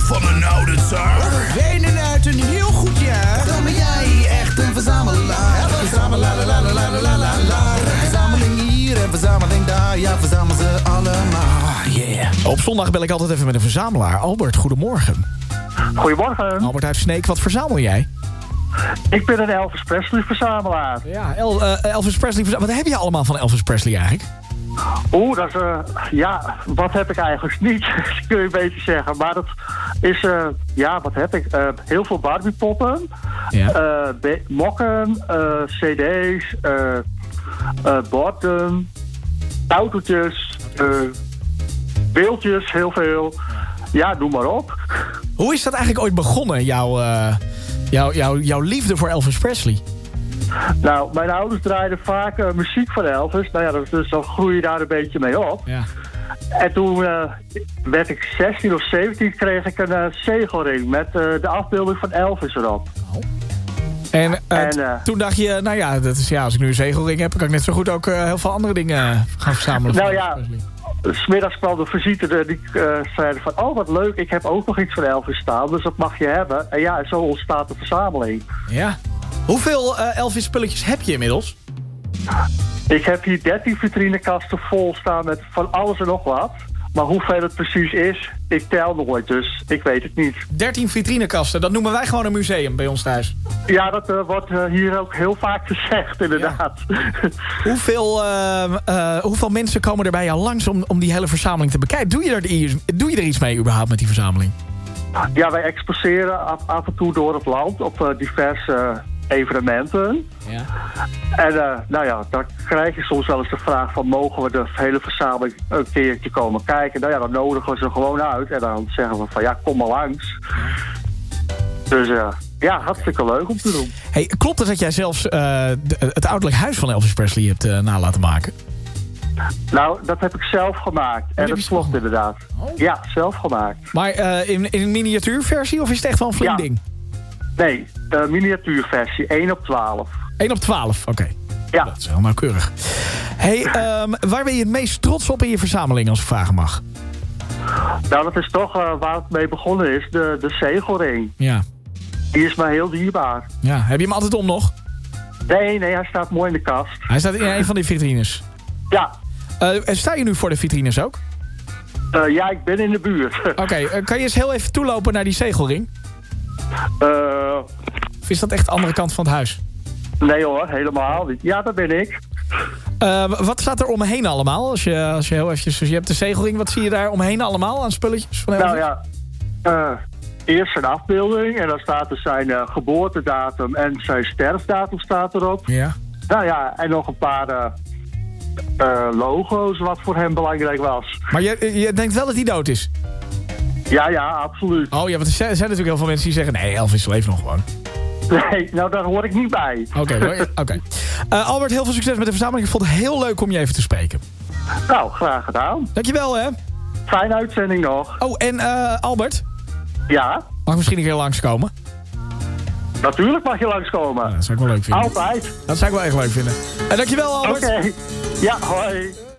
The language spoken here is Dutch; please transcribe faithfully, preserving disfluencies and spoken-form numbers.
van een oude tsaar. Wenen uit een heel goed jaar. Dan ben jij echt een verzamelaar. Verzamelaar, la la la la la la la. Verzameling hier en verzameling daar. Ja, verzamel ze allemaal. Yeah. Op zondag bel ik altijd even met een verzamelaar. Albert, goedemorgen. Goedemorgen. Albert uit Sneek, wat verzamel jij? Ik ben een Elvis Presley verzamelaar. Ja, El, uh, Elvis Presley. Wat heb je allemaal van Elvis Presley eigenlijk? Oeh, dat is... Uh, ja, wat heb ik eigenlijk niet? Kun je beter zeggen. Maar dat is... Uh, ja, wat heb ik? Uh, heel veel Barbie-poppen. Ja. Uh, be- mokken. Uh, cd's. Uh, uh, borden. Autootjes. Uh, beeldjes. Heel veel. Ja, noem maar op. Hoe is dat eigenlijk ooit begonnen, jouw, uh, jouw, jouw, jouw liefde voor Elvis Presley? Nou, mijn ouders draaiden vaak uh, muziek van Elvis. Nou ja, dus, dus dan groei je daar een beetje mee op. Ja. En toen uh, werd ik zestien of zeventien, kreeg ik een uh, zegelring met uh, de afbeelding van Elvis erop. Oh. En, uh, en uh, toen dacht je, nou ja, dat is, ja, als ik nu een zegelring heb, kan ik net zo goed ook uh, heel veel andere dingen gaan verzamelen. Nou ja, 's middags kwam de visite die uh, zeiden van, oh wat leuk, ik heb ook nog iets van Elvis staan, dus dat mag je hebben. En ja, zo ontstaat de verzameling. Ja. Hoeveel uh, Elvis spulletjes heb je inmiddels? Ik heb hier dertien vitrinekasten vol staan met van alles en nog wat. Maar hoeveel het precies is, ik tel nooit, dus ik weet het niet. dertien vitrinekasten, dat noemen wij gewoon een museum bij ons thuis. Ja, dat uh, wordt uh, hier ook heel vaak gezegd, inderdaad. Ja. hoeveel, uh, uh, hoeveel mensen komen er bij jou langs om, om die hele verzameling te bekijken? Doe je, er, doe je er iets mee überhaupt met die verzameling? Ja, wij exposeren af, af en toe door het land op uh, diverse uh, evenementen. Ja. En uh, nou ja, dan krijg je soms wel eens de vraag van, mogen we de hele verzameling een keertje komen kijken? Nou ja, dan nodigen we ze gewoon uit en dan zeggen we van, ja, kom maar langs. Ja. Dus uh, ja, hartstikke leuk om te doen. Hey, klopt het dat jij zelfs uh, de, het ouderlijk huis van Elvis Presley hebt uh, nalaten maken? Nou, dat heb ik zelf gemaakt. En dat klopt inderdaad. Oh. Ja, zelf gemaakt. Maar uh, in, in een miniatuurversie of is het echt wel een flink ja. ding? Nee, de miniatuurversie. één op twaalf. één op twaalf, oké. Okay. Ja. Dat is heel nauwkeurig. Hey, um, waar ben je het meest trots op in je verzameling, als ik vragen mag? Nou, dat is toch uh, waar het mee begonnen is. De, de zegelring. Ja. Die is mij heel dierbaar. Ja, heb je hem altijd om nog? Nee, nee, hij staat mooi in de kast. Hij staat in een van die vitrines? Ja. Uh, sta je nu voor de vitrines ook? Uh, ja, ik ben in de buurt. Oké, okay, uh, kan je eens heel even toelopen naar die zegelring? Uh, of is dat echt de andere kant van het huis? Nee hoor, helemaal niet. Ja, dat ben ik. Uh, wat staat er omheen allemaal? Als je, als je heel eventjes, dus je hebt de zegelring, wat zie je daar omheen allemaal aan spulletjes? Van nou ja, uh, eerst zijn afbeelding en dan staat er zijn uh, geboortedatum en zijn sterfdatum staat erop. Ja. Nou ja, en nog een paar uh, uh, logo's wat voor hem belangrijk was. Maar je, je denkt wel dat hij dood is? Ja, ja, absoluut. Oh ja, want er zijn natuurlijk heel veel mensen die zeggen, nee, Elvis leeft nog gewoon. Nee, nou daar hoor ik niet bij. Oké, okay, oké. Okay. Uh, Albert, heel veel succes met de verzameling. Ik vond het heel leuk om je even te spreken. Nou, graag gedaan. Dankjewel, hè. Fijne uitzending nog. Oh, en uh, Albert? Ja? Mag ik misschien een keer langskomen? Natuurlijk mag je langskomen. Ja, dat zou ik wel leuk vinden. Altijd. Dat zou ik wel echt leuk vinden. En uh, dankjewel, Albert. Oké. Okay. Ja, hoi.